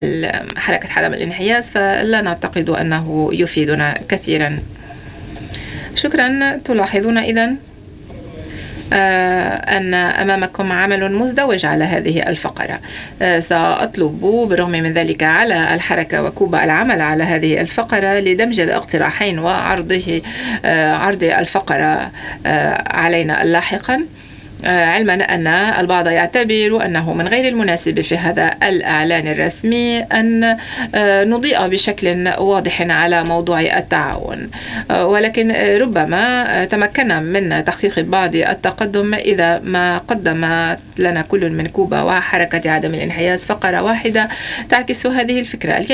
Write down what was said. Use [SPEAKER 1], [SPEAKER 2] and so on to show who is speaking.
[SPEAKER 1] حركة عدم الانحياز، فلا نعتقد أنه يفيدنا كثيرا. شكرا. تلاحظون إذن أن أمامكم عمل مزدوج على هذه الفقرة. سأطلب بالرغم من ذلك على الحركة وكوبا العمل على هذه الفقرة لدمج الاقتراحين عرض الفقرة علينا لاحقا، علما أن البعض يعتبر أنه من غير المناسب في هذا الإعلان الرسمي أن نضيء بشكل واضح على موضوع التعاون، ولكن ربما تمكنا من تحقيق بعض التقدم إذا ما قدم لنا كل من كوبا وحركة عدم الانحياز فقرة واحدة تعكس هذه الفكرة.